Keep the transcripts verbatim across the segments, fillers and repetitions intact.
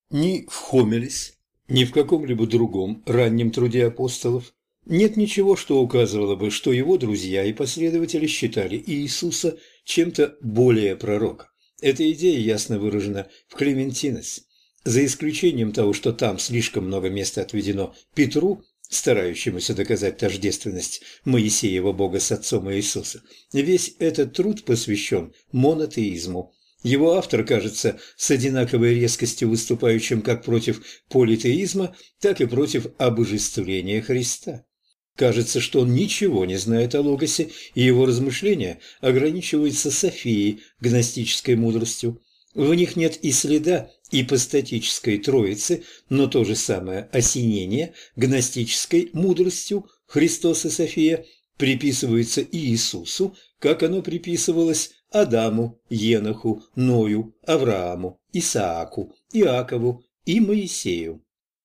Ни в Хомелис, ни в каком-либо другом раннем труде апостолов нет ничего, что указывало бы, что его друзья и последователи считали Иисуса чем-то более пророка. Эта идея ясно выражена в Клементинес, за исключением того, что там слишком много места отведено Петру, старающемуся доказать тождественность Моисеева Бога с Отцом Иисуса. Весь этот труд посвящен монотеизму. Его автор кажется с одинаковой резкостью выступающим как против политеизма, так и против обожествления Христа. Кажется, что он ничего не знает о Логосе, и его размышления ограничиваются Софией, гностической мудростью. В них нет и следа ипостатической троицы, но то же самое осенение гностической мудростью Христос и София приписывается Иисусу, как оно приписывалось Адаму, Еноху, Ною, Аврааму, Исааку, Иакову и Моисею.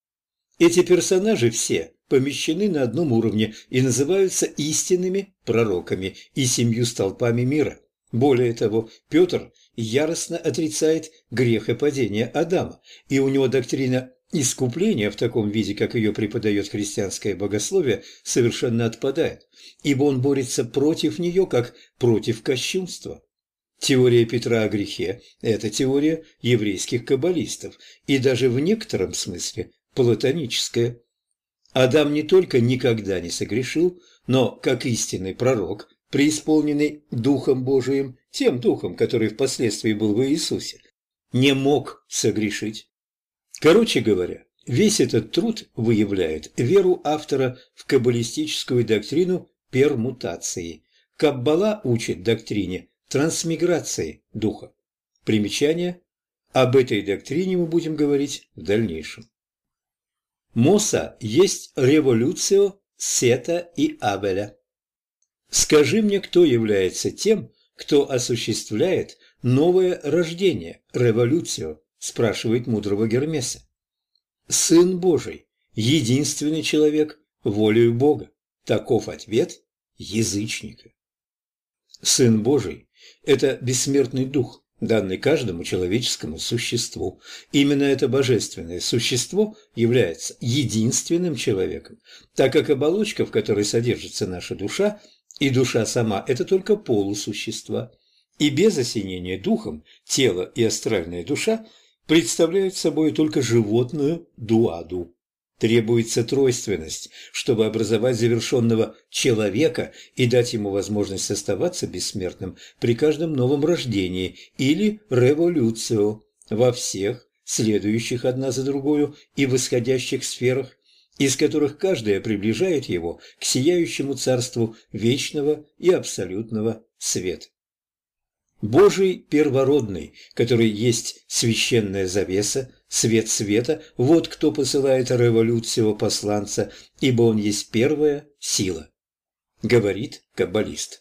Эти персонажи все помещены на одном уровне и называются истинными пророками и семью столпами мира. Более того, Петр яростно отрицает грехопадение Адама, и у него доктрина искупления в таком виде, как ее преподает христианское богословие, совершенно отпадает, ибо он борется против нее, как против кощунства. Теория Петра о грехе – это теория еврейских каббалистов, и даже в некотором смысле платоническая. Адам не только никогда не согрешил, но, как истинный пророк, преисполненный Духом Божиим, тем Духом, который впоследствии был в Иисусе, не мог согрешить. Короче говоря, весь этот труд выявляет веру автора в каббалистическую доктрину пермутации. Каббала учит доктрине трансмиграции Духа. Примечание. Об этой доктрине мы будем говорить в дальнейшем. Моса есть революцио Сета и Авеля. Скажи мне, кто является тем, кто осуществляет новое рождение, революцию, спрашивает мудрого Гермеса. Сын Божий, единственный человек, волею Бога. Таков ответ язычника. Сын Божий – это бессмертный дух, данный каждому человеческому существу. Именно это божественное существо является единственным человеком, так как оболочка, в которой содержится наша душа, и душа сама – это только полусущества. И без осенения духом тело и астральная душа представляют собой только животную дуаду. Требуется тройственность, чтобы образовать завершенного человека и дать ему возможность оставаться бессмертным при каждом новом рождении или революцио во всех следующих одна за другою и восходящих сферах, из которых каждая приближает его к сияющему царству вечного и абсолютного света. Божий первородный, который есть священная завеса, свет света, вот кто посылает революцию посланца, ибо он есть первая сила, говорит каббалист.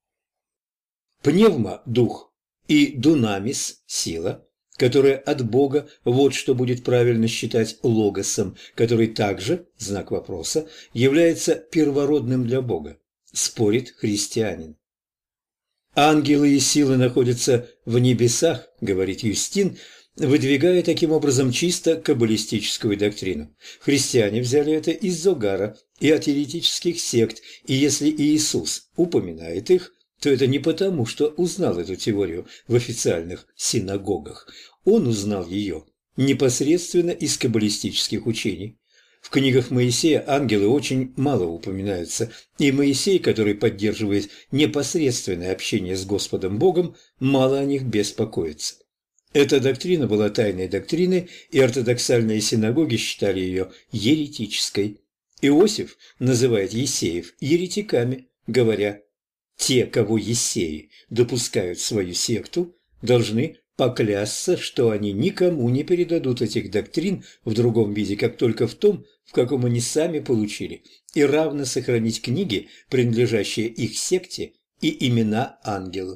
Пневма – дух, и дунамис – сила, которая от Бога, вот что будет правильно считать логосом, который также, знак вопроса, является первородным для Бога, спорит христианин. Ангелы и силы находятся в небесах, говорит Юстин, выдвигая таким образом чисто каббалистическую доктрину. Христиане взяли это из Зогара и от еретических сект, и если Иисус упоминает их, то это не потому, что узнал эту теорию в официальных синагогах. Он узнал ее непосредственно из каббалистических учений. В книгах Моисея ангелы очень мало упоминаются, и Моисей, который поддерживает непосредственное общение с Господом Богом, мало о них беспокоится. Эта доктрина была тайной доктриной, и ортодоксальные синагоги считали ее еретической. Иосиф называет ессеев еретиками, говоря: «Те, кого ессеи допускают в свою секту, должны поклясться, что они никому не передадут этих доктрин в другом виде, как только в том, в каком они сами получили, и равно сохранить книги, принадлежащие их секте, и имена ангелов».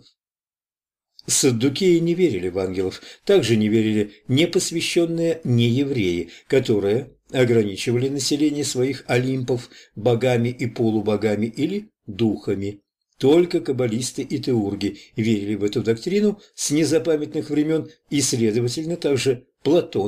Саддукеи не верили в ангелов, также не верили непосвященные неевреи, которые ограничивали население своих олимпов богами и полубогами или духами. Только каббалисты и теурги верили в эту доктрину с незапамятных времен, и, следовательно, также Платон,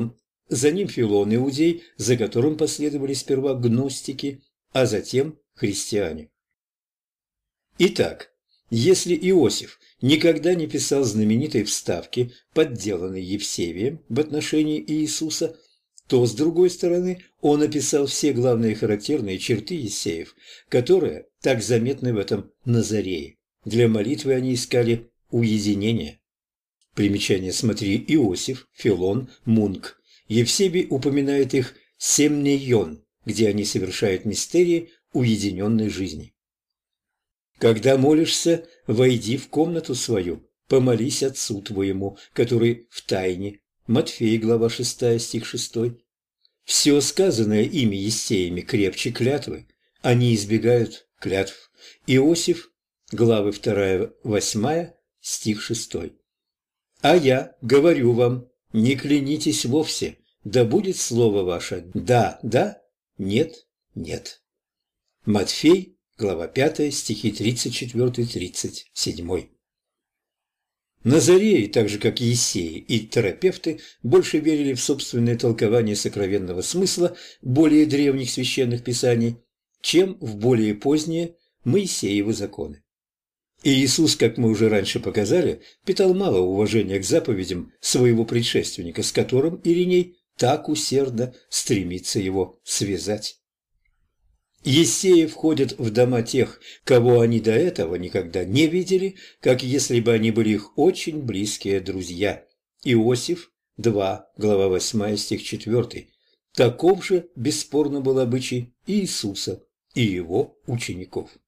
за ним Филон иудей, за которым последовали сперва гностики, а затем христиане. Итак, если Иосиф никогда не писал знаменитой вставки, подделанной Евсевием в отношении Иисуса, то, с другой стороны, он описал все главные характерные черты Иисеев, которые так заметны в этом Назарее. Для молитвы они искали уединения. Примечание: смотри Иосиф, Филон, Мунк. Евсебий упоминает их семнейон, где они совершают мистерии уединенной жизни. Когда молишься, войди в комнату свою, помолись Отцу твоему, который в тайне. Матфея, глава шестая, стих шестой. Все сказанное ими Иисеями крепче клятвы, они избегают клятв. Иосиф, главы вторая, восьмая, стих шестой. А я говорю вам, не клянитесь вовсе, да будет слово ваше «да, да», «нет, нет». Матфей, глава пятая, стихи тридцать четыре — тридцать семь. Назареи, так же как Иисеи и терапевты, больше верили в собственное толкование сокровенного смысла более древних священных писаний, чем в более поздние Моисеевы законы. И Иисус, как мы уже раньше показали, питал мало уважения к заповедям своего предшественника, с которым Ириней так усердно стремится его связать. Иисеи входят в дома тех, кого они до этого никогда не видели, как если бы они были их очень близкие друзья. Иосиф, два, глава восьмая, стих четвёртый. Таков же, бесспорно, был обычай Иисуса и его учеников.